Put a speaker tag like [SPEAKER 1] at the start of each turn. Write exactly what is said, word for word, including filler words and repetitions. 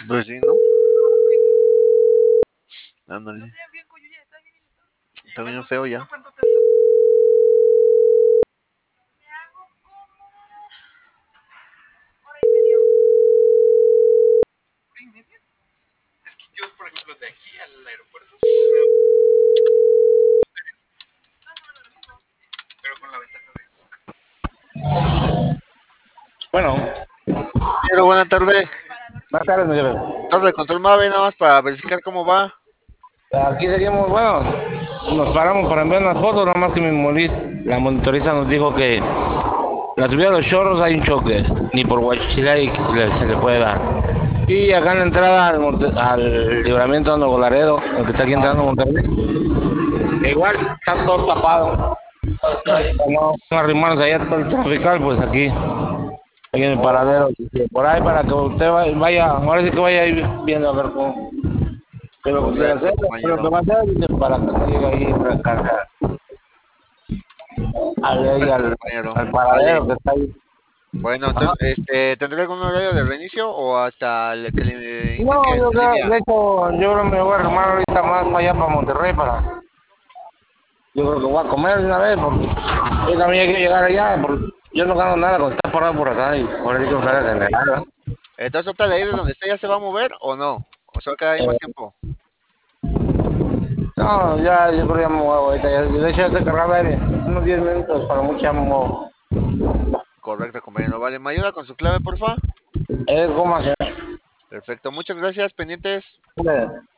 [SPEAKER 1] Pues sí, ¿no? Ándale. Está bien feo ya.
[SPEAKER 2] Bueno,
[SPEAKER 1] Pero buena tarde.
[SPEAKER 2] buenas tardes, mi jefe.
[SPEAKER 1] Torre de control Mave, nada más para verificar cómo va.
[SPEAKER 2] Aquí seguimos, bueno, nos paramos para enviar unas fotos, nada más que mi moniz- la monitoriza nos dijo que la subida de los chorros hay un choque, ni por Huachilay le- se le puede dar. Y acá en la entrada al, Monte- al libramiento de Golaredo, el que está aquí entrando a Monterrey, igual está todo tapado. No, no arrimarnos allá todo el trafical, pues aquí, aquí en el paradero,
[SPEAKER 1] Oh,
[SPEAKER 2] por ahí para que usted vaya, vaya, ahora sí que vaya ahí viendo a ver cómo. Que lo que quiera hacer,
[SPEAKER 1] correcto,
[SPEAKER 2] pero lo que
[SPEAKER 1] compañero.
[SPEAKER 2] va a hacer dice, para que no llegue ahí a recargar al, ahí
[SPEAKER 1] Perfecto,
[SPEAKER 2] al,
[SPEAKER 1] compañero.
[SPEAKER 2] al
[SPEAKER 1] Vale.
[SPEAKER 2] paradero que está ahí.
[SPEAKER 1] Bueno,
[SPEAKER 2] Ajá.
[SPEAKER 1] entonces, este, ¿tendré algún horario de reinicio o hasta el que le indique
[SPEAKER 2] No, yo
[SPEAKER 1] la
[SPEAKER 2] creo,
[SPEAKER 1] línea?
[SPEAKER 2] de hecho, yo creo que me voy a armar ahorita más para allá, para Monterrey, para, yo creo que voy a comer de una vez, porque yo también quiero llegar allá, porque yo no gano nada con estar parado por acá, y por eso quiero salir a generar, ¿verdad?
[SPEAKER 1] Entonces, ¿otra de ahí de donde está ya se va a mover o no? ¿O se va a quedar ahí más
[SPEAKER 2] Eh,
[SPEAKER 1] tiempo?
[SPEAKER 2] no, ya, yo creo que ya me muevo ahorita, ya, de hecho ya estoy cargando aire, unos diez minutos, para mucho ya me muevo.
[SPEAKER 1] Correcto, compañero. Vale, ¿me ayuda con su clave, porfa?
[SPEAKER 2] Es goma,
[SPEAKER 1] Perfecto, muchas gracias, pendientes.
[SPEAKER 2] señor.